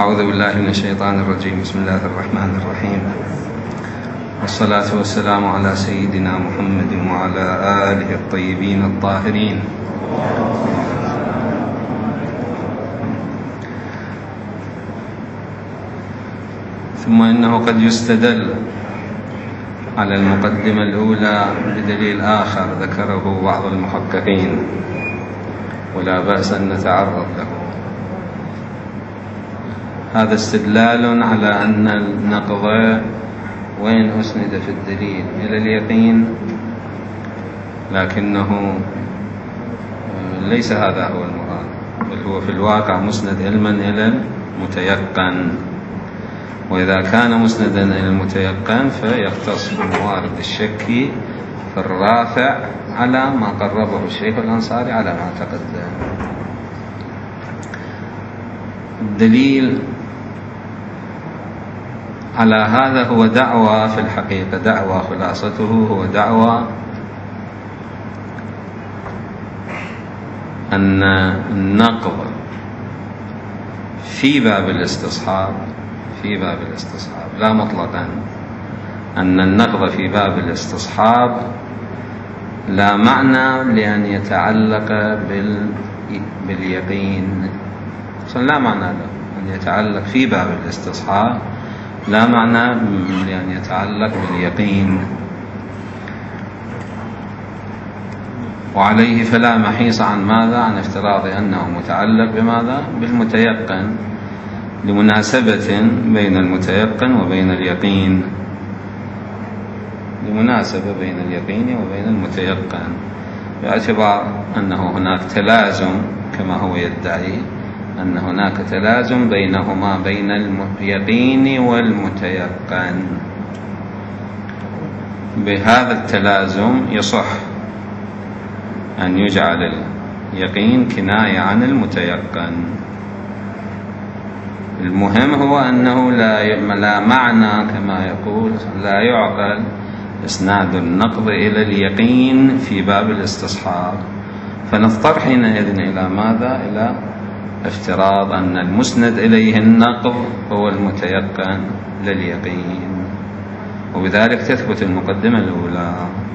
أعوذ بالله من الشيطان الرجيم. بسم الله الرحمن الرحيم، والصلاة والسلام على سيدنا محمد وعلى آله الطيبين الطاهرين. ثم إنه قد يستدل على المقدمة الأولى بدليل آخر ذكره بعض المحققين، ولا بأس أن نتعرض له. هذا استدلال على أن النقض وين أسند في الدليل إلى اليقين، لكنه ليس هذا هو المراد، بل هو في الواقع مسند علما إلى المتيقن. وإذا كان مسندا إلى المتيقن فيختص بموارد الشك في الرافع على ما قربه الشيخ الأنصاري على ما تقدم. الدليل على هذا هو دعوى، في الحقيقة دعوى خلاصته هو دعوى أن النقض في باب الاستصحاب لا مطلقا، أن النقض في باب الاستصحاب لا معنى لأن يتعلق باليقين، لا معنى له أن يتعلق في باب الاستصحاب، لا معنى لأن يتعلق باليقين. وعليه فلا محيص عن ماذا؟ عن افتراض أنه متعلق بماذا؟ بالمتيقن، لمناسبة بين المتيقن وبين اليقين، لمناسبة بين اليقين وبين المتيقن، باعتبار أنه هناك تلازم كما هو يدعي أن هناك تلازم بينهما، بين اليقين والمتيقن. بهذا التلازم يصح أن يجعل اليقين كناية عن المتيقن. المهم هو أنه لا معنى كما يقول، لا يعقل إسناد النقض إلى اليقين في باب الاستصحاب، فنضطر حينئذ إلى ماذا؟ إلى افتراض أن المسند إليه النقض هو المتيقن لليقين، وبذلك تثبت المقدمة الأولى.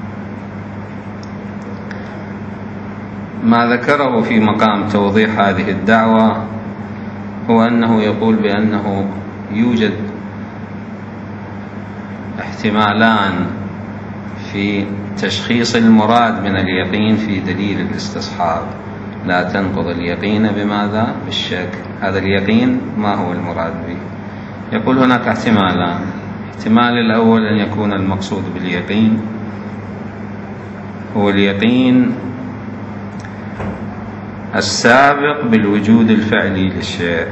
ما ذكره في مقام توضيح هذه الدعوة هو أنه يقول بأنه يوجد احتمالان في تشخيص المراد من اليقين في دليل الاستصحاب، لا تنقض اليقين بماذا؟ بالشك. هذا اليقين ما هو المراد به؟ يقول هناك احتمالان. الاحتمال الأول أن يكون المقصود باليقين هو اليقين السابق بالوجود الفعلي للشيء،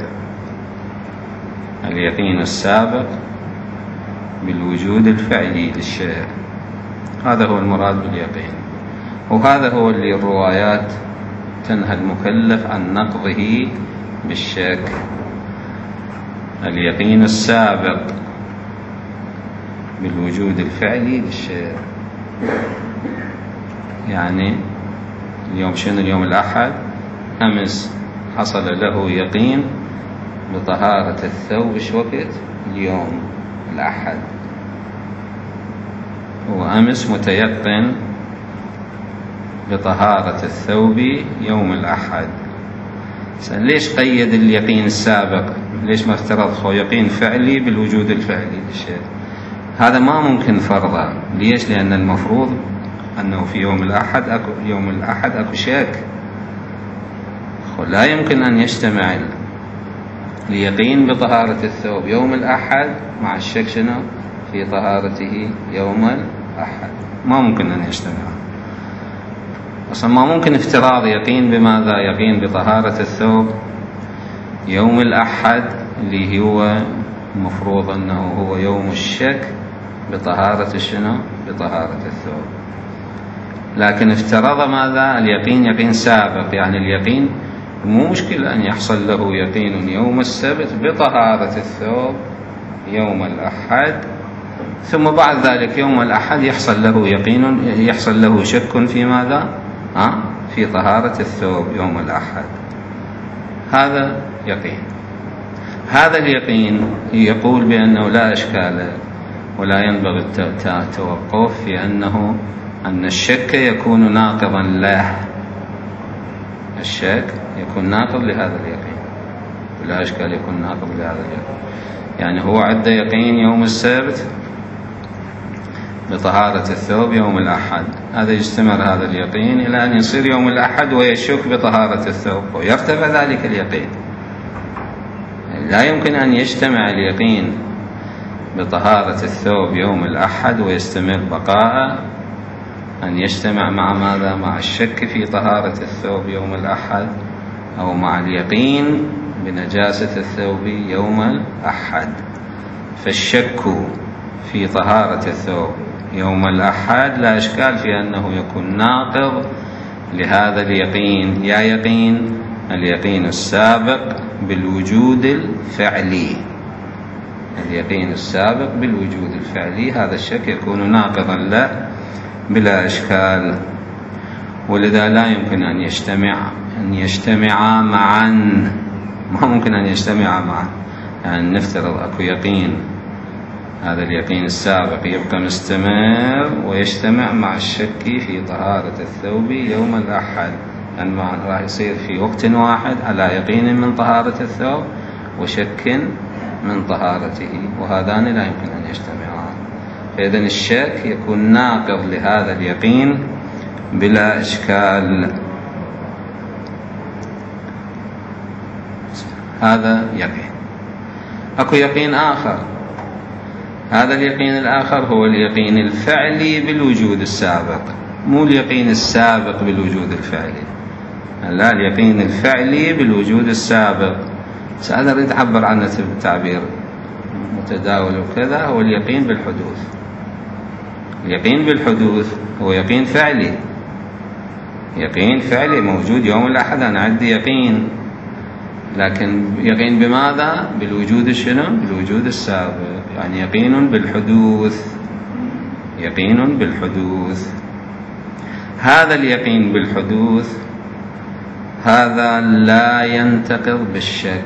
اليقين السابق بالوجود الفعلي للشيء، هذا هو المراد باليقين، وهذا هو اللي الروايات تنهى المكلف عن نقضه بالشك. اليقين السابق بالوجود الفعلي للشيء، يعني اليوم شنو؟ اليوم الأحد، أمس حصل له يقين بطهارة الثوب. إيش وقت؟ اليوم الأحد. هو أمس متيقن بطهارة الثوب يوم الأحد. ليش قيد اليقين السابق؟ ليش ما افترض يقين فعلي بالوجود الفعلي للشيء؟ هذا ما ممكن فرضا. ليش؟ لأن المفروض أنه في يوم الأحد أكو شك، لا يمكن أن يجتمع اليقين بطهارة الثوب يوم الأحد مع الشك شنو؟ في طهارته يوم الأحد، ما ممكن أن يجتمع. أصلا ما ممكن افتراض يقين بماذا؟ يقين بطهارة الثوب يوم الأحد اللي هو مفروض أنه هو يوم الشك بطهارة شنو؟ بطهارة الثوب. لكن افترض ماذا؟ اليقين يقين سابق، يعني اليقين مو مشكلة أن يحصل له يقين يوم السبت بطهارة الثوب يوم الأحد، ثم بعد ذلك يوم الأحد يحصل له يقين، يحصل له شك في ماذا؟ في طهارة الثوب يوم الأحد. هذا يقين. هذا اليقين يقول بأنه لا إشكال ولا ينبغي التوقف في أن الشك يكون ناقضا له. الشك يكون ناقض لهذا اليقين، ولا إشكال يكون ناقض لهذا اليقين. يعني هو عنده يقين يوم السبت بطهارة الثوب يوم الأحد، هذا يستمر هذا اليقين إلى أن يصير يوم الأحد ويشك بطهارة الثوب ويرتفع ذلك اليقين. لا يمكن أن يجتمع اليقين بطهارة الثوب يوم الأحد ويستمر بقاء، أن يجتمع مع ماذا؟ مع الشك في طهارة الثوب يوم الأحد، أو مع اليقين بنجاسة الثوب يوم الأحد. فالشك في طهارة الثوب يوم الأحد لا إشكال في أنه يكون ناقض لهذا اليقين. يا يقين اليقين السابق بالوجود الفعلي، اليقين السابق بالوجود الفعلي، هذا الشك يكون ناقضا له بلا إشكال. ولذا لا يمكن أن يجتمعا معا، ما ممكن أن يجتمعا معا. يعني نفترض أكو يقين، هذا اليقين السابق يبقى مستمر ويجتمع مع الشك في طهارة الثوب يوم الأحد، يعني راح يصير في وقت واحد على يقين من طهارة الثوب وشك من طهارته، وهذان لا يمكن أن يجتمعان. فإذا الشك يكون ناقض لهذا اليقين بلا إشكال. هذا يقين. أكو يقين آخر، هذا اليقين الآخر هو اليقين الفعلي بالوجود السابق، مو اليقين السابق بالوجود الفعلي، لا، اليقين الفعلي بالوجود السابق. هذا أريد أعبر عنه بالتعبير متداول وكذا، هو اليقين بالحدوث. اليقين بالحدوث هو يقين فعلي، يقين فعلي موجود يوم الأحد، أنا عندي يقين، لكن يقين بماذا؟ بالوجود شنو؟ بالوجود السابق، يعني يقين بالحدوث، يقين بالحدوث. هذا اليقين بالحدوث هذا لا ينتقض بالشك،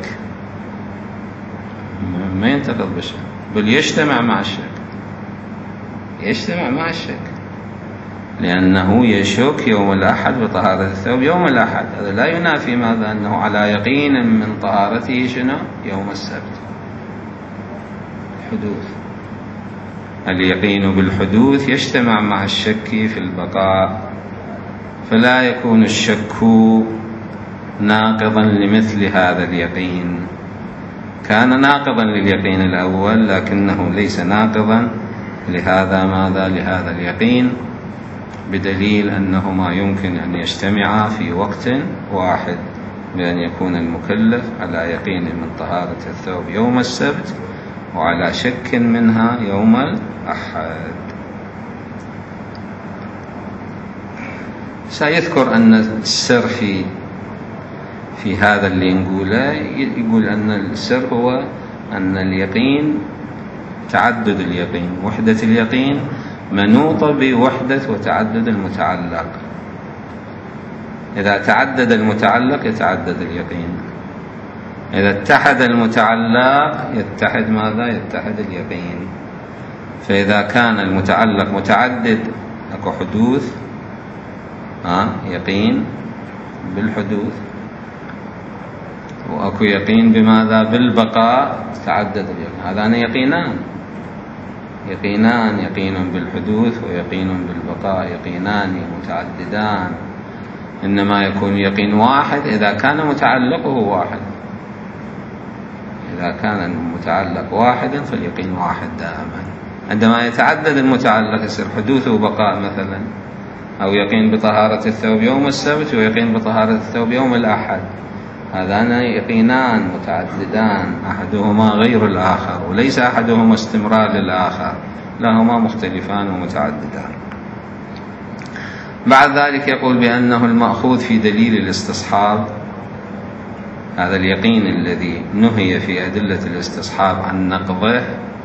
ما ينتقض بالشك، بل يجتمع مع الشك، يجتمع مع الشك، لأنه يشك يوم الأحد بطهارة الثوب يوم الأحد. هذا لا ينافي ماذا؟ أنه على يقين من طهارته شنو؟ يوم السبت. الحدوث، اليقين بالحدوث يجتمع مع الشك في البقاء، فلا يكون الشك ناقضا لمثل هذا اليقين. كان ناقضا لليقين الأول لكنه ليس ناقضا لهذا ماذا؟ لهذا اليقين، بدليل أنهما يمكن أن يجتمعا في وقت واحد، بأن يكون المكلف على يقين من طهارة الثوب يوم السبت وعلى شك منها يوم الأحد. سيذكر أن السر في هذا اللي نقوله، يقول أن السر هو أن اليقين تعدد اليقين، وحدة اليقين منوطة بوحدة وتعدد المتعلق. إذا تعدد المتعلق يتعدد اليقين، إذا اتحد المتعلق يتحد ماذا؟ يتحد اليقين. فإذا كان المتعلق متعدد أكو حدوث، يقين بالحدوث، وأكو يقين بماذا؟ بالبقاء، تعدد اليقين. هذان يقينان، يقينان، يقين بالحدوث ويقين بالبقاء، يقينان متعددان. إنما يكون يقين واحد إذا كان متعلقه واحد، إذا كان المتعلق واحدا فاليقين واحد دائما. عندما يتعدد المتعلق يصير حدوث وبقاء مثلا، أو يقين بطهارة الثوب يوم السبت ويقين بطهارة الثوب يوم الأحد، هذان يقينان متعددان، أحدهما غير الآخر، وليس أحدهما استمرار للآخر، لهما مختلفان ومتعددان. بعد ذلك يقول بأنه المأخوذ في دليل الاستصحاب، هذا اليقين الذي نهي في أدلة الاستصحاب عن نقضه،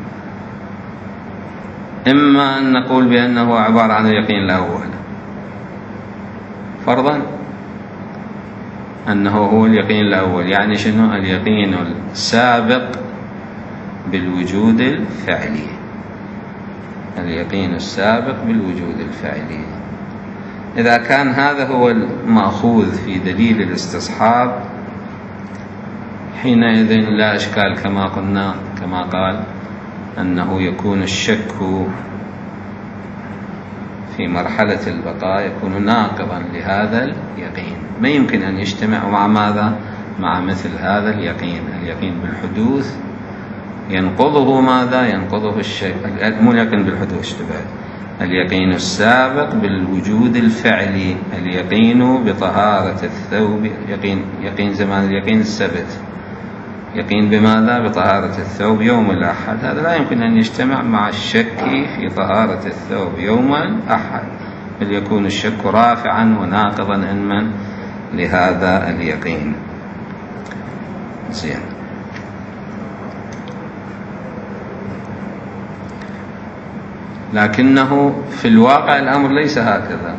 إما أن نقول بأنه عبارة عن اليقين الأول فرضا، أنه هو اليقين الأول. يعني شنو؟ اليقين السابق بالوجود الفعلي، اليقين السابق بالوجود الفعلي. إذا كان هذا هو المأخوذ في دليل الاستصحاب حينئذ لا إشكال كما قلنا، كما قال أنه يكون الشك في مرحلة البقاء يكون ناقضا لهذا اليقين، ما يمكن أن يجتمع مع ماذا؟ مع مثل هذا اليقين. اليقين بالحدوث ينقضه ماذا؟ ينقضه الشك، مو اليقين بالحدوث، اشتبه، اليقين السابق بالوجود الفعلي، اليقين بطهارة الثوب، يقين زمان اليقين السبت، يقين بماذا؟ بطهارة الثوب يوم الأحد. هذا لا يمكن أن يجتمع مع الشك في طهارة الثوب يوم الأحد، بل يكون الشك رافعا وناقضا علما لهذا اليقين. زين. لكنه في الواقع الأمر ليس هكذا.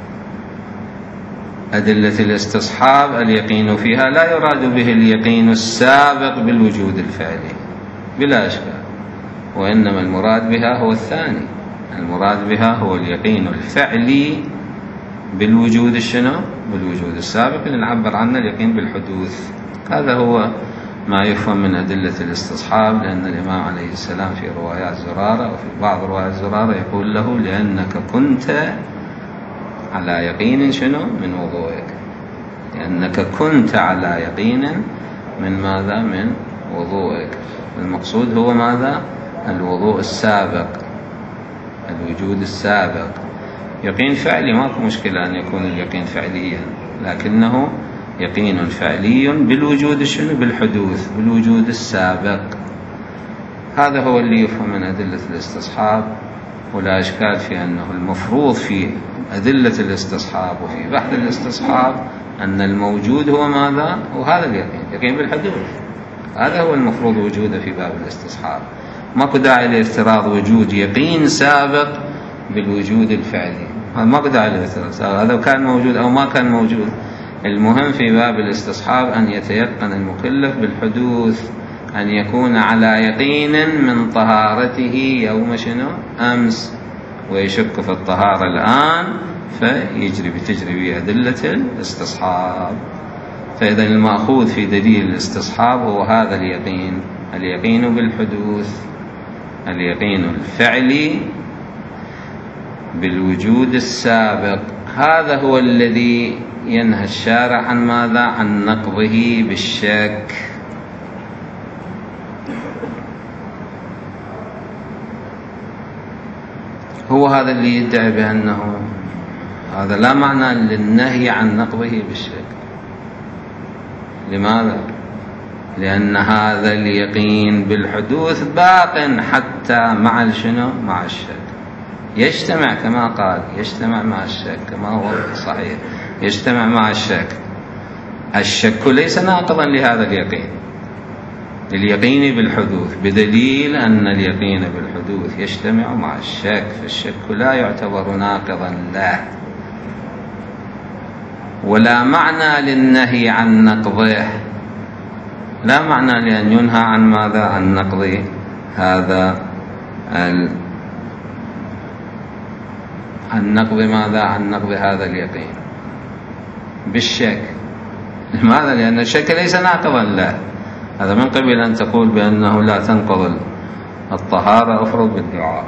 أدلة الاستصحاب اليقين فيها لا يراد به اليقين السابق بالوجود الفعلي بلا إشكال، وإنما المراد بها هو الثاني، المراد بها هو اليقين الفعلي بالوجود الشنو؟ بالوجود السابق اللي نعبر عنه اليقين بالحدوث. هذا هو ما يفهم من أدلة الاستصحاب، لأن الإمام عليه السلام في روايات زرارة وفي بعض روايات زرارة يقول له: لأنك كنت على يقين شنو؟ من وضوئك، لأنك كنت على يقين من ماذا؟ من وضوئك. المقصود هو ماذا؟ الوضوء السابق، الوجود السابق. يقين فعلي ماكو مشكلة أن يكون اليقين فعليا، لكنه يقين فعلي بالوجود شنو؟ بالحدوث، بالوجود السابق. هذا هو اللي يفهم من أدلة الاستصحاب، ولا إشكال في أنه المفروض في أدلة الاستصحاب وفي بحث الاستصحاب أن الموجود هو ماذا؟ وهذا اليقين، يقين بالحدوث، هذا هو المفروض وجوده في باب الاستصحاب. ماكو داعي لافتراض وجود يقين سابق بالوجود الفعلي، ماكو داعي لافتراض هذا كان موجود أو ما كان موجود. المهم في باب الاستصحاب أن يتيقن المكلف بالحدوث، أن يكون على يقين من طهارته يوم شنو؟ أمس، ويشك في الطهارة الآن بتجري أدلة الاستصحاب. فإذا المأخوذ في دليل الاستصحاب هو هذا اليقين، اليقين بالحدوث، اليقين الفعلي بالوجود السابق. هذا هو الذي ينهى الشارع عن ماذا؟ عن نقضه بالشك. هو هذا اللي يدعي بأنه هذا لا معنى للنهي عن نقضه بالشك. لماذا؟ لأن هذا اليقين بالحدوث باق حتى مع شنو؟ مع الشك، يجتمع كما قال، يجتمع مع الشك كما هو صحيح، يجتمع مع الشك. الشك ليس ناقضا لهذا اليقين، اليقين بالحدوث، بدليل أن اليقين بالحدوث يجتمع مع الشك، فالشك لا يعتبر ناقضا له. ولا معنى للنهي عن نقضه، لا معنى لأن ينهى عن ماذا؟ عن نقض هذا عن نقض ماذا؟ عن نقض هذا اليقين بالشك. لماذا؟ لأن الشك ليس ناقضا له. هذا من قبل أن تقول بأنه لا تنقض الطهارة أفرض بالدعاء،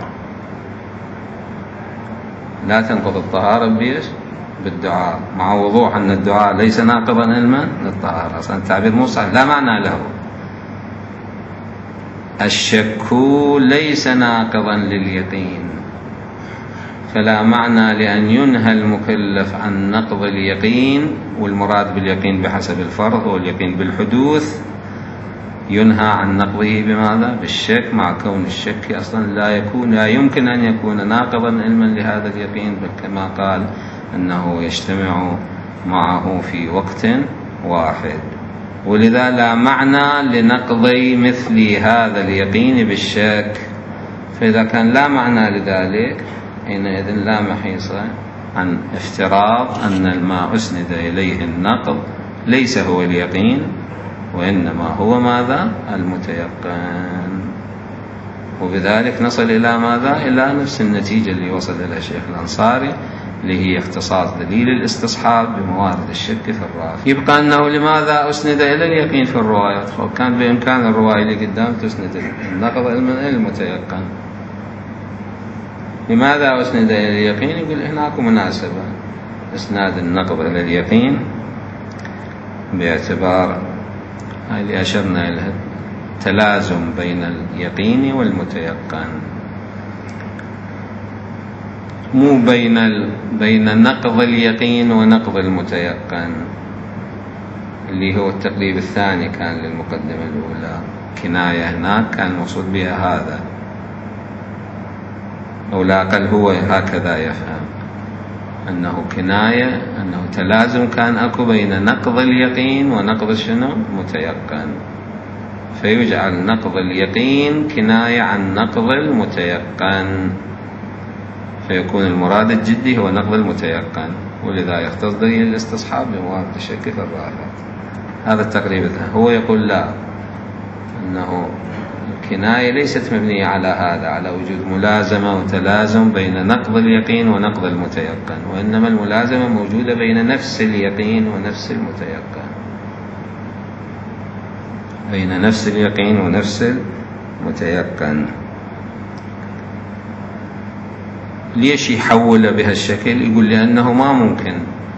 لا تنقض الطهارة بيش؟ بالدعاء، مع وضوح أن الدعاء ليس ناقضا علما للطهارة، أصلا التعبير مو صحيح، لا معنى له. الشك ليس ناقضا لليقين، فلا معنى لأن ينهى المكلف عن نقض اليقين، والمراد باليقين بحسب الفرض هو اليقين بالحدوث، ينهى عن نقضه بماذا؟ بالشك، مع كون الشك أصلا لا يمكن أن يكون ناقضا علما لهذا اليقين، بل كما قال أنه يجتمع معه في وقت واحد. ولذا لا معنى لنقض مثل هذا اليقين بالشك. فإذا كان لا معنى لذلك حينئذ لا محيص عن افتراض أن ما أسند إليه النقض ليس هو اليقين، وإنما هو ماذا؟ المتيقن. وبذلك نصل إلى ماذا؟ إلى نفس النتيجة اللي وصل إلى الشيخ الأنصاري، اللي هي اختصاص دليل الاستصحاب بموارد الشك في الرافع. يبقى أنه لماذا أسند إلى اليقين في الروايات؟ كان بإمكان الرواية اللي قدام تسند النقض إلى المتيقن. لماذا أسند إلى اليقين؟ يقول هناك مناسبة إسناد النقض إلى اليقين باعتبار هاي اللي أشرنا إليها تلازم بين اليقين والمتيقن، مو بين نقض اليقين ونقض المتيقن، اللي هو التقريب الثاني كان للمقدمة الأولى. كناية هناك كان المقصود بها هذا، أو لا أقل هو هكذا يفهم أنه كناية، أنه تلازم كان أكو بين نقض اليقين ونقض شنو؟ متيقن، فيجعل نقض اليقين كناية عن نقض المتيقن، فيكون المراد الجدي هو نقض المتيقن، ولذا يختص دليل الاستصحاب بموارد الشك في الرافع. هذا التقريب الثاني. هو يقول لا، أنه الكناية ليست مبنية على هذا، على وجود ملازمة وتلازم بين نقض اليقين ونقض المتيقن، وإنما الملازمة موجودة بين نفس اليقين ونفس المتيقن، بين نفس اليقين ونفس المتيقن. ليش يحول بهالشكل؟ يقول لأنه ما ممكن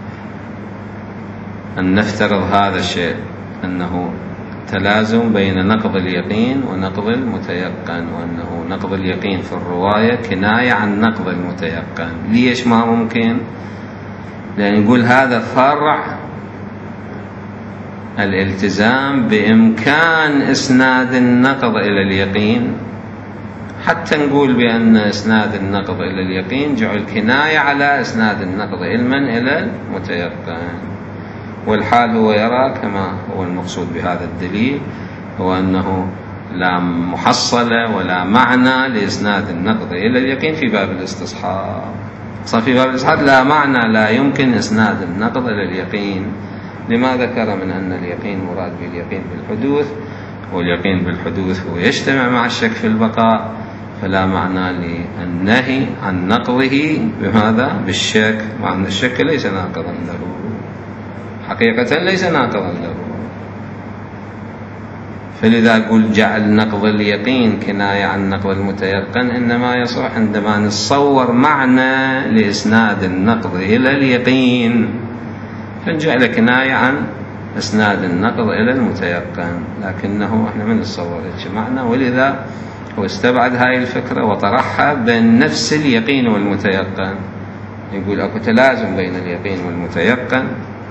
أن نفترض هذا الشيء، أنه تلازم بين نقض اليقين ونقض المتيقن، وأنه نقض اليقين في الرواية كناية عن نقض المتيقن. ليش ما ممكن؟ لأن يقول هذا فرع الالتزام بإمكان إسناد النقض إلى اليقين، حتى نقول بأن إسناد النقض إلى اليقين جعل كناية على إسناد النقض علما إلى المتيقن. والحال هو يرى كما هو المقصود بهذا الدليل، هو أنه لا محصلة ولا معنى لإسناد النقض إلى اليقين في باب الاستصحاب. صار في باب الاستصحاب لا معنى، لا يمكن إسناد النقض إلى اليقين. لما ذكر من أن اليقين مراد باليقين بالحدوث، واليقين بالحدوث هو يجتمع مع الشك في البقاء، فلا معنى للنهي عن نقضه بماذا؟ بالشك، مع أن الشك ليس ناقضا له، حقيقة ليس ناقضا له. فلذا أقول جعل نقض اليقين كناية عن نقض المتيقن إنما يصح عندما نتصور معنى لإسناد النقض إلى اليقين، فنجعل كناية عن إسناد النقض إلى المتيقن، لكنه إحنا من نتصور معنى، ولذا هو استبعد هاي الفكرة وطرحها بين نفس اليقين والمتيقن. يقول أكو تلازم بين اليقين والمتيقن،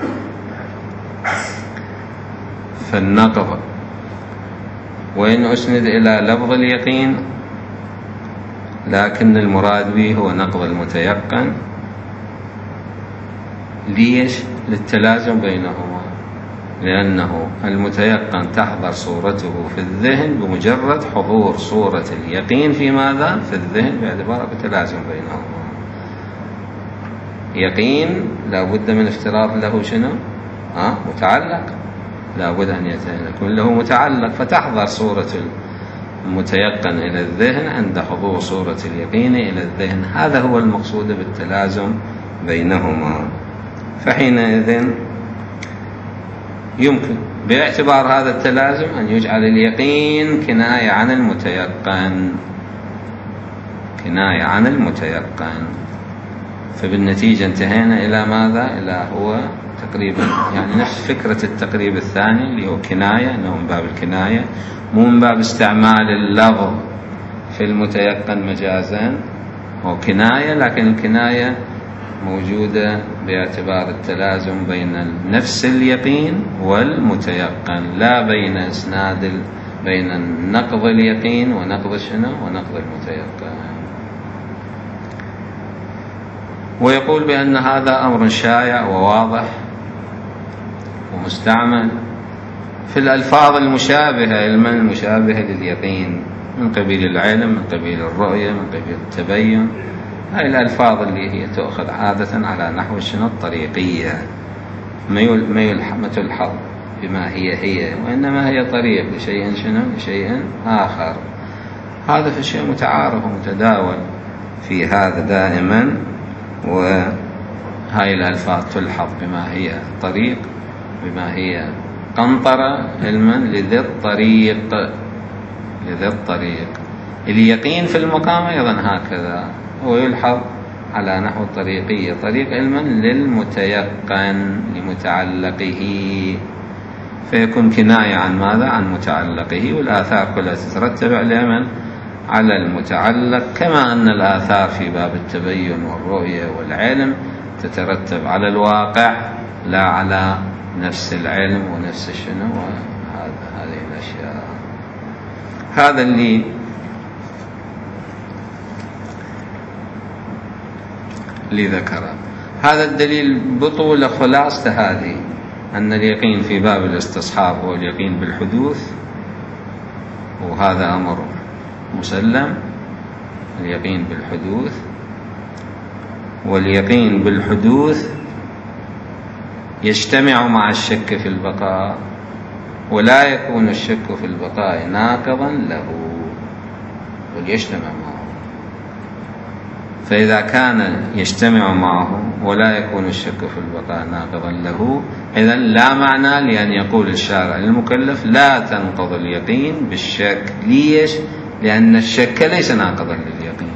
فالنقض وإن أسند إلى لفظ اليقين لكن المراد به هو نقض المتيقن. ليش؟ للتلازم بينهما، لأنه المتيقن تحضر صورته في الذهن بمجرد حضور صورة اليقين في ماذا؟ في الذهن، باعتبار تلازم بينهما. يقين لا بد من افتراض له شنو؟ متعلق، لا بد أن يكون له متعلق، فتحضر صورة المتيقن إلى الذهن عند حضور صورة اليقين إلى الذهن. هذا هو المقصود بالتلازم بينهما. فحينئذ يمكن باعتبار هذا التلازم أن يجعل اليقين كناية عن المتيقن، كناية عن المتيقن. فبالنتيجة انتهينا إلى ماذا؟ إلى هو تقريبا يعني نفس فكرة التقريب الثاني اللي هو كناية، أنه من باب الكناية، مو من باب استعمال اللفظ في المتيقن مجازا، هو كناية، لكن الكناية موجودة باعتبار التلازم بين نفس اليقين والمتيقن، لا بين بين نقض اليقين ونقض شنو؟ ونقض المتيقن. ويقول بأن هذا أمر شائع وواضح ومستعمل في الألفاظ المشابهة، علما المشابهة لليقين، من قبيل العلم، من قبيل الرؤية، من قبيل التبين. هاي الألفاظ اللي هي تؤخذ عادة على نحو شنو؟ الطريقية، ما تلحظ بما هي، وإنما هي طريق لشيء شنو؟ لشيء آخر. هذا في شيء متعارف ومتداول في هذا دائما، وهاي الألفاظ تلحظ بما هي طريق، بما هي قنطرة، علما لذي الطريق. اليقين في المقام أيضا هكذا، هو يلحظ على نحو الطريقية، طريق علما للمتيقن لمتعلقه، فيكون كناية عن ماذا؟ عن متعلقه. والآثار كلها تترتب على المتعلق، كما أن الآثار في باب التبين والرؤية والعلم تترتب على الواقع لا على نفس العلم ونفس الشنو هذه الأشياء. هذا اللي ذكره. هذا الدليل بطولة خلاصة هذه، أن اليقين في باب الاستصحاب هو اليقين بالحدوث، وهذا أمر مسلم، اليقين بالحدوث. واليقين بالحدوث يجتمع مع الشك في البقاء، ولا يكون الشك في البقاء ناقضا له، بل يجتمع معه. فإذا كان يجتمع معه ولا يكون الشك في البقاء ناقضا له، إذن لا معنى لأن يقول الشارع للمكلف لا تنقض اليقين بالشك. ليش؟ لأن الشك ليس ناقضا لليقين.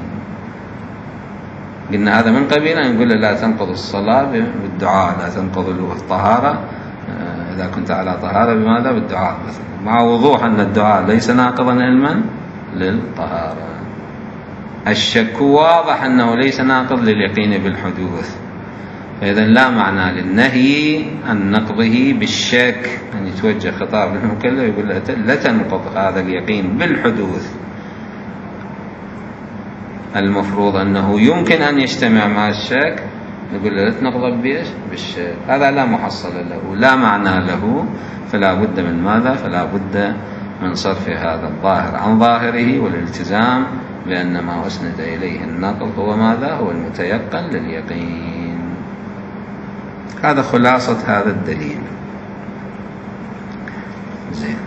قلنا هذا من قبيل أن يقول لا تنقض الصلاة بالدعاء، لا تنقض الطهارة إذا كنت على طهارة بماذا؟ بالدعاء مثلا، مع وضوح أن الدعاء ليس ناقضا علما للطهارة. الشك واضح أنه ليس ناقض لليقين بالحدوث، فإذا لا معنى للنهي عن نقضه بالشك، أن يتوجه خطاب للمكلف يقول لا تنقض هذا اليقين بالحدوث. المفروض أنه يمكن أن يجتمع مع الشك، يقول لا تنقض بالشك. هذا لا محصل له، لا معنى له، فلا بد من ماذا؟ فلا بد من صرف هذا الظاهر عن ظاهره، والالتزام بأن ما أسند إليه النقض هو ماذا؟ هو المتيقن لليقين. هذا خلاصة هذا الدليل. زين.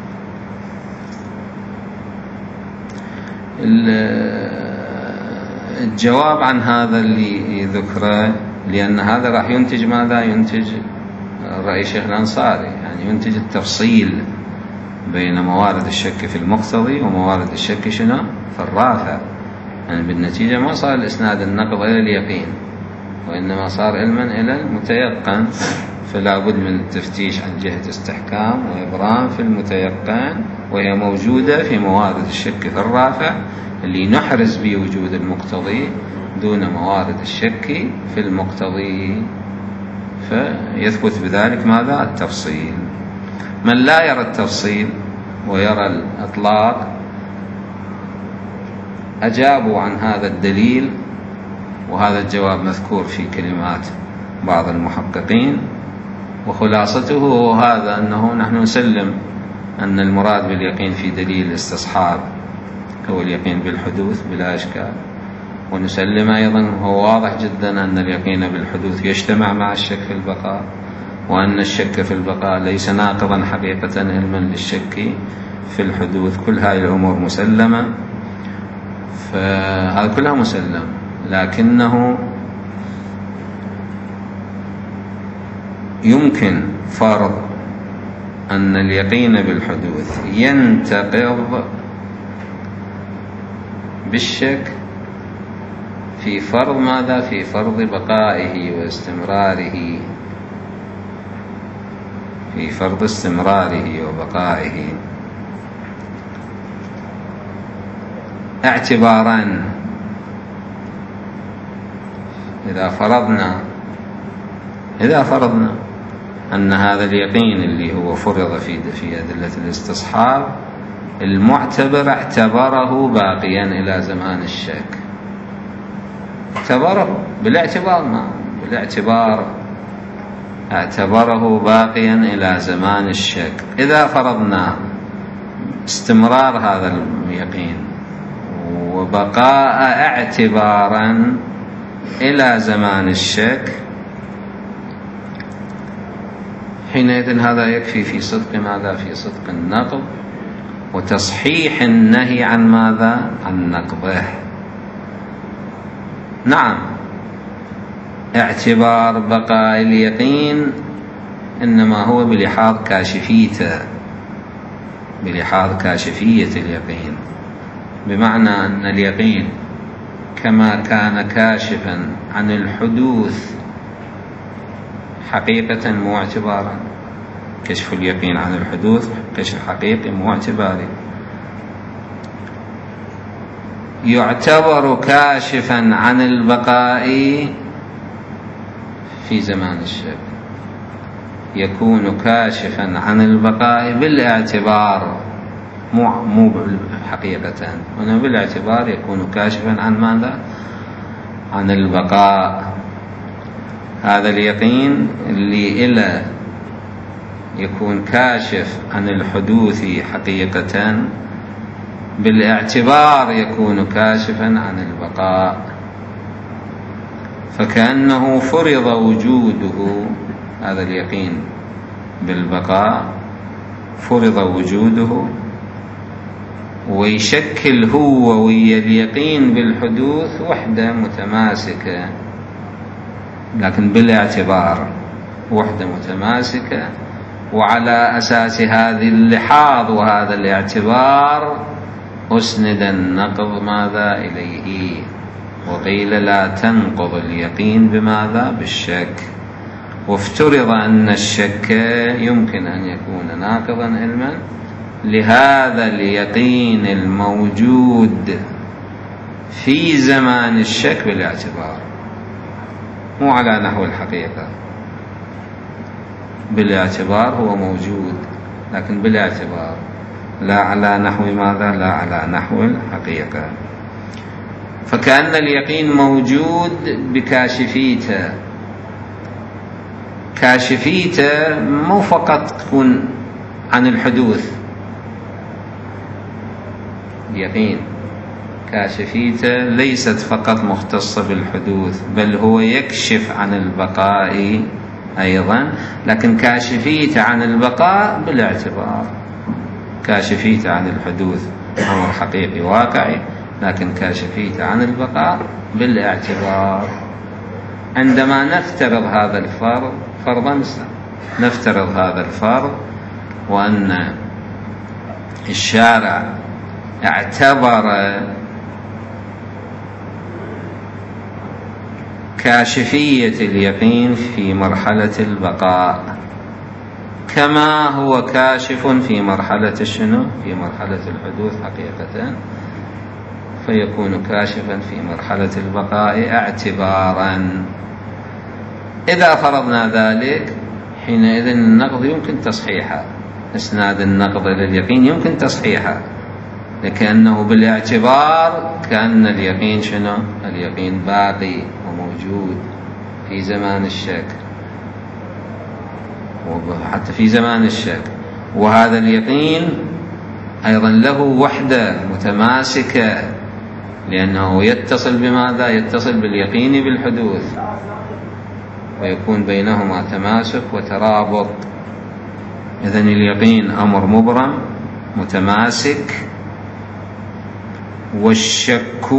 الجواب عن هذا اللي ذكره، لأن هذا راح ينتج ماذا؟ ينتج رأي شيخ الأنصاري، يعني ينتج التفصيل بين موارد الشك في المقتضي وموارد الشك شنو؟ في الرافع. يعني بالنتيجة ما صار الإسناد النقض إلى اليقين، وإنما صار علما إلى المتيقن، فلا بد من التفتيش عن جهة استحكام وإبرام في المتيقن، وهي موجودة في موارد الشك في الرافع اللي نحرز بوجود المقتضي دون موارد الشك في المقتضي، فيثبت بذلك ماذا؟ التفصيل. من لا يرى التفصيل ويرى الإطلاق أجابوا عن هذا الدليل، وهذا الجواب مذكور في كلمات بعض المحققين، وخلاصته هو هذا: أنه نحن نسلم أن المراد باليقين في دليل الاستصحاب هو اليقين بالحدوث بلا إشكال، ونسلم أيضا هو واضح جدا أن اليقين بالحدوث يجتمع مع الشك في البقاء، وأن الشك في البقاء ليس ناقضا حقيقة علما للشك في الحدوث. كل هذه الأمور مسلمة، فهذا كلها مسلم، لكنه يمكن فرض أن اليقين بالحدوث ينتقض بالشك في فرض ماذا؟ في فرض بقائه واستمراره، في فرض استمراره وبقائه، اعتبارا. إذا فرضنا أن هذا اليقين اللي هو فرض في أدلة الاستصحاب المعتبر اعتبره باقيا إلى زمان الشك، اعتبره بالاعتبار اعتبره باقيا إلى زمان الشك. إذا فرضنا استمرار هذا اليقين وبقاء اعتبارا إلى زمان الشك، حينئذ هذا يكفي في صدق ماذا؟ في صدق النقض وتصحيح النهي عن ماذا؟ عن نقضه. نعم، اعتبار بقاء اليقين إنما هو بلحاظ كاشفيته، بلحاظ كاشفية اليقين، بمعنى أن اليقين كما كان كاشفا عن الحدوث حقيقة مو اعتبارا، كشف اليقين عن الحدوث كشف حقيقي مو اعتباري، يعتبر كاشفا عن البقاء في زمان الشك، يكون كاشفا عن البقاء بالاعتبار مو حقيقة، هنا بالاعتبار يكون كاشفا عن ماذا؟ عن البقاء. هذا اليقين اللي إلى يكون كاشف عن الحدوث حقيقة بالاعتبار يكون كاشفا عن البقاء، فكأنه فرض وجوده، هذا اليقين بالبقاء فرض وجوده، ويشكل هو ويا اليقين بالحدوث وحدة متماسكة، لكن بالاعتبار وحدة متماسكة، وعلى أساس هذه اللحاظ وهذا الاعتبار أسند النقض ماذا؟ إليه، وقيل لا تنقض اليقين بماذا؟ بالشك، وافترض أن الشك يمكن أن يكون ناقضا علما لهذا اليقين الموجود في زمان الشك بالاعتبار، مو على نحو الحقيقة، بالاعتبار هو موجود لكن بالاعتبار، لا على نحو ماذا؟ لا على نحو الحقيقة. فكأن اليقين موجود بكاشفيته، كاشفيته مو فقط تكون عن الحدوث، اليقين كاشفيته ليست فقط مختصة بالحدوث، بل هو يكشف عن البقاء أيضا، لكن كاشفيته عن البقاء بالاعتبار، كاشفيته عن الحدوث أمر حقيقي واقعي، لكن كاشفيته عن البقاء بالاعتبار. عندما نفترض هذا الفرض فرضا، نفترض هذا الفرض وأن الشارع اعتبر كاشفية اليقين في مرحلة البقاء كما هو كاشف في مرحلة الشنو؟ في مرحلة الحدوث حقيقة، فيكون كاشفا في مرحلة البقاء اعتبارا. إذا فرضنا ذلك حينئذ النقض يمكن تصحيحه، إسناد النقض إلى اليقين يمكن تصحيحه، لكأنه بالاعتبار كأن اليقين شنو؟ اليقين باقي وموجود في زمان الشك، وحتى في زمان الشك، وهذا اليقين أيضا له وحدة متماسكة، لأنه يتصل بماذا؟ يتصل باليقين بالحدوث، ويكون بينهما تماسك وترابط. إذن اليقين أمر مبرم متماسك، والشك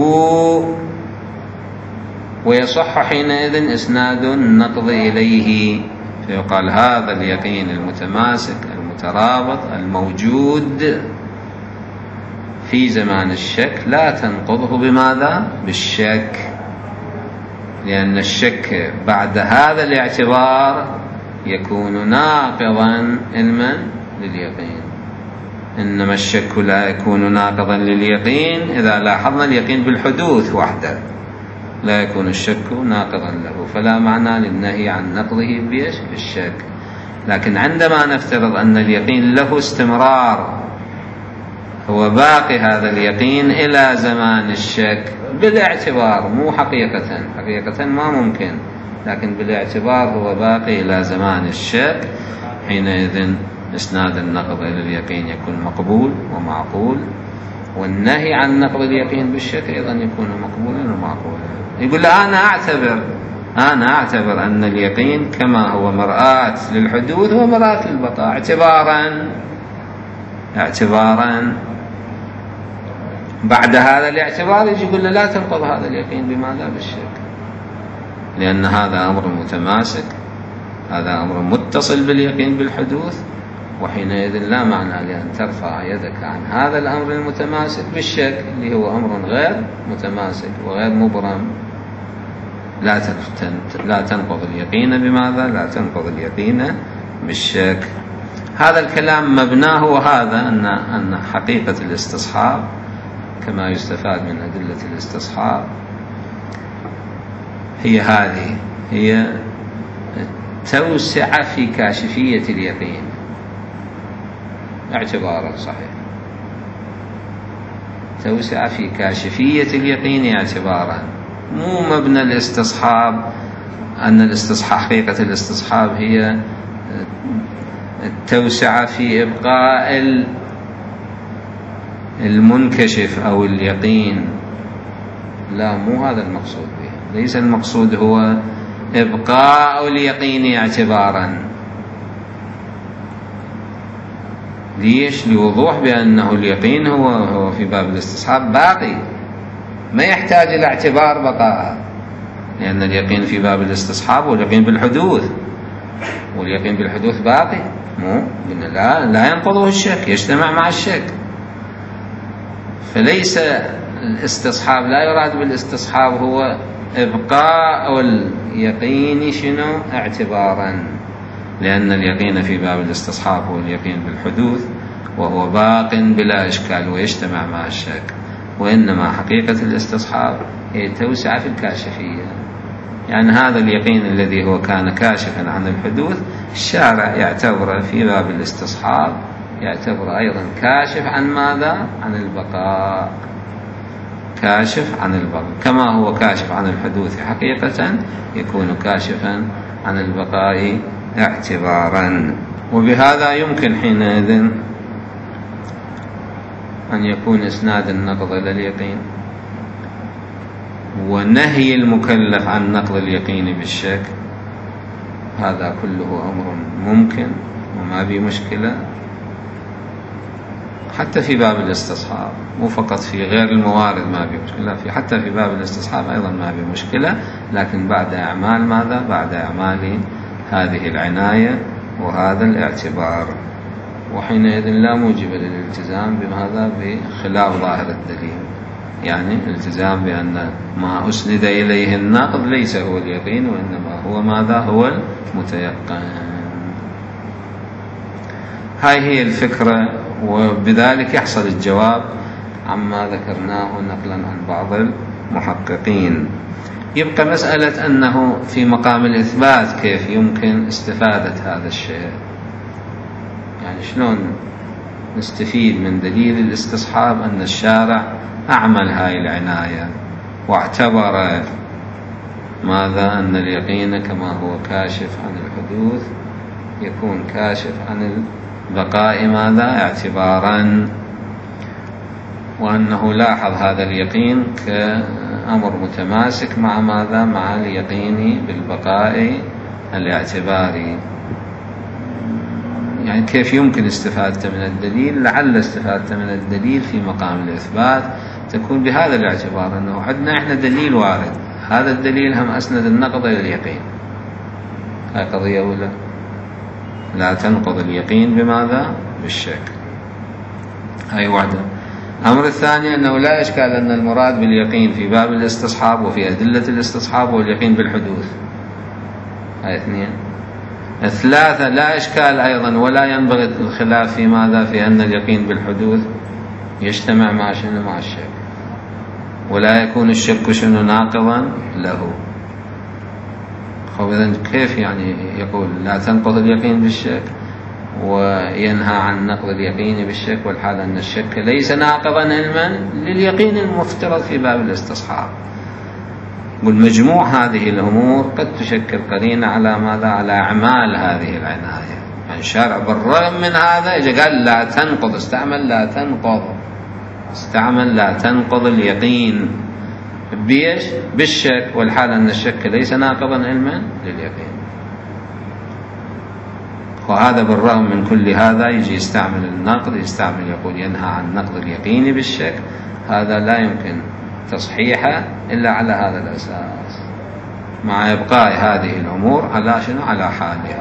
ويصح حينئذ إسناد النقض إليه، فيقال هذا اليقين المتماسك المترابط الموجود في زمان الشك لا تنقضه بماذا؟ بالشك، لأن الشك بعد هذا الاعتبار يكون ناقضا علما لليقين، إنما الشك لا يكون ناقضا لليقين إذا لاحظنا اليقين بالحدوث وحده، لا يكون الشك ناقضا له، فلا معنى للنهي عن نقضه بالشك. لكن عندما نفترض أن اليقين له استمرار، هو باقي هذا اليقين إلى زمان الشك بالاعتبار، مو حقيقة، حقيقة ما ممكن، لكن بالاعتبار هو باقي إلى زمان الشك، حينئذ إسناد النقض إلى اليقين يكون مقبول ومعقول، والنهي عن نقض اليقين بالشك أيضا يكون مقبولا ومعقولا. يقول لا أنا أعتبر أنا أعتبر أن اليقين كما هو مرآة للحدوث هو مرآة للبقاء اعتبارا. بعد هذا الاعتبار يجي يقول لا تنقض هذا اليقين بماذا؟ بالشك، لأن هذا أمر متماسك، هذا أمر متصل باليقين بالحدوث، وحينئذ لا معنى لأن ترفع يدك عن هذا الأمر المتماسك بالشك اللي هو أمر غير متماسك وغير مبرم. لا تنقض اليقين بماذا؟ لا تنقض اليقين بالشك. هذا الكلام مبناه وهذا أن حقيقة الاستصحاب كما يستفاد من أدلة الاستصحاب هي هذه، هي توسع في كاشفية اليقين اعتبارا صحيح، توسع في كاشفية اليقين اعتبارا، مو مبنى الاستصحاب أن الاستصحاب حقيقة الاستصحاب هي التوسعة في إبقاء المنكشف أو اليقين. لا، مو هذا المقصود به، ليس المقصود هو إبقاء اليقين اعتبارا. ليش؟ لوضوح بأنه اليقين هو في باب الاستصحاب باقي، ما يحتاج إلى اعتبار بقاء، لأن اليقين في باب الاستصحاب واليقين بالحدوث، واليقين بالحدوث باقي، مو لا ينقضه الشك، يجتمع مع الشك. فليس الاستصحاب، لا يراد بالاستصحاب هو إبقاء اليقين شنو؟ اعتبارا، لأن اليقين في باب الاستصحاب هو اليقين بالحدوث وهو باق بلا إشكال ويجتمع مع الشك، وإنما حقيقة الاستصحاب هي توسع في الكاشفية. يعني هذا اليقين الذي هو كان كاشفا عن الحدوث الشارع يعتبره في باب الاستصحاب يعتبر أيضا كاشف عن ماذا؟ عن البقاء، كاشف عن البقاء، كما هو كاشف عن الحدوث حقيقة يكون كاشفا عن البقاء اعتبارا. وبهذا يمكن حينئذ أن يكون إسناد النقض إلى اليقين ونهي المكلف عن نقض اليقين بالشك، هذا كله أمر ممكن وما به مشكلة حتى في باب الاستصحاب، مو فقط في غير الموارد ما به مشكلة، حتى في باب الاستصحاب أيضا ما به مشكلة، لكن بعد إعمال ماذا؟ بعد إعمال هذه العناية وهذا الاعتبار، وحينئذ لا موجب للالتزام بماذا؟ بخلاف ظاهر الدليل، يعني الالتزام بأن ما أسند إليه النقض ليس هو اليقين وإنما هو ماذا؟ هو المتيقن. هاي هي الفكرة، وبذلك يحصل الجواب عما ذكرناه نقلا عن بعض المحققين. يبقى مسألة أنه في مقام الإثبات كيف يمكن استفادة هذا الشيء، يعني شلون نستفيد من دليل الاستصحاب أن الشارع أعمل هاي العناية واعتبر ماذا؟ أن اليقين كما هو كاشف عن الحدوث يكون كاشف عن البقاء ماذا؟ اعتبارا، وأنه لاحظ هذا اليقين كأمر متماسك مع ماذا؟ مع اليقين بالبقاء الاعتباري. يعني كيف يمكن استفادته من الدليل؟ لعل استفادته من الدليل في مقام الإثبات تكون بهذا الاعتبار أنه عندنا إحنا دليل وارد، هذا الدليل هم أسند النقض إلى اليقين. هاي قضية أولى، لا تنقض اليقين بماذا؟ بالشك، هاي واحدة. الأمر الثاني أنه لا إشكال أن المراد باليقين في باب الاستصحاب وفي أدلة الاستصحاب هو اليقين بالحدوث، هاي اثنين. الثلاثة لا إشكال أيضا ولا ينبغي الخلاف في ماذا؟ في أن اليقين بالحدوث يجتمع مع شنو؟ مع الشك، ولا يكون الشك شنو؟ ناقضا له. إذن كيف يعني يقول لا تنقض اليقين بالشك وينهى عن نقض اليقين بالشك والحال أن الشك ليس ناقضا علما لليقين المفترض في باب الاستصحاب؟ والمجموع هذه الأمور قد تشكل قرينة على ماذا؟ على أعمال هذه العناية. يعني الشارع بالرغم من هذا إذا قال لا تنقض، استعمل لا تنقض اليقين، بيش بالشك، والحال أن الشك ليس ناقضا علما لليقين. وهذا بالرغم من كل هذا يجي يستعمل النقد، يستعمل يقول ينهى عن نقض اليقين بالشك، هذا لا يمكن تصحيحه إلا على هذا الأساس، مع إبقاء هذه الأمور على شنو؟ على حالها.